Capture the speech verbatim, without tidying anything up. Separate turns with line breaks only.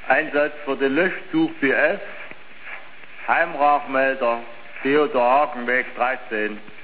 Einsatz für den Löschzug B F, Heimrachmelder Theodor Hagenweg dreizehn.